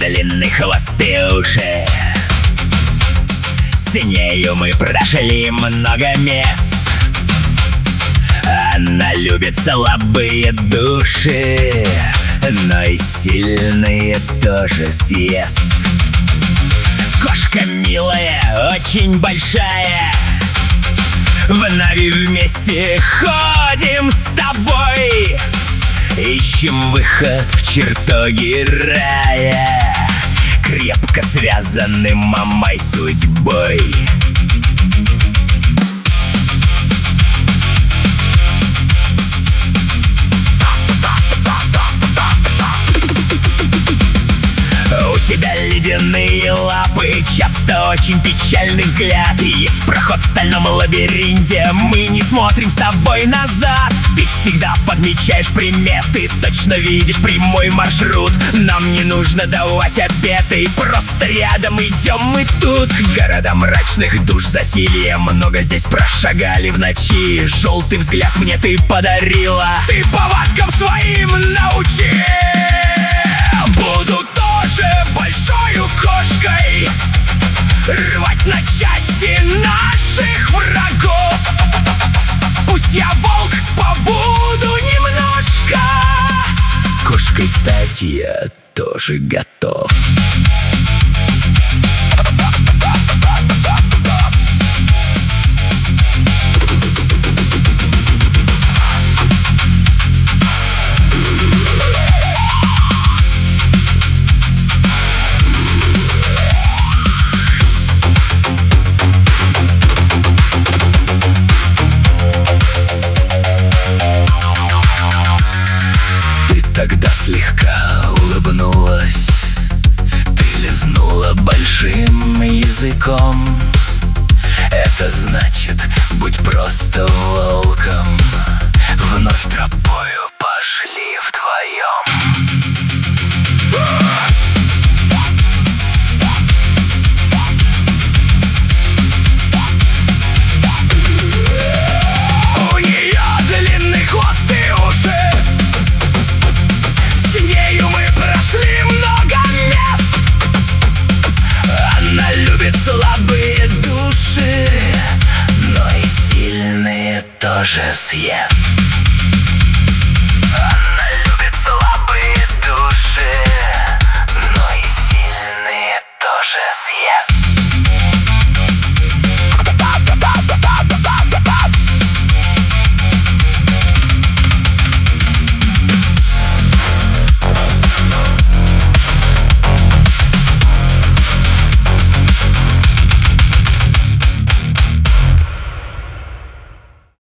длинный хвост и уши. С нею мы прошли много мест. Она любит слабые души, но и сильные тоже съест. Кошка милая, очень большая, в Нави вместе ходим с тобой, ищем выход в чертоги рая, крепко связаны мамой судьбой. У тебя ледяные лапы, часто очень печальный взгляд. Есть проход в стальном лабиринте, мы не смотрим с тобой назад. Ты всегда подмечаешь приметы, точно видишь прямой маршрут. Нам не нужно давать обеты, просто рядом идем мы тут. Города мрачных душ засилье, много здесь прошагали в ночи. Желтый взгляд мне ты подарила, ты повадкам своим научи. Буду тоже большою кошкой, рвать на части наших врагов. Пусть я волк, побуду немножко, кошкой стать я тоже готов. Тогда слегка улыбнулась, ты лизнула большим языком. Это значит, будь просто волком. Вновь тропою пошли вдвоем. Слабые души, но и сильные тоже съест.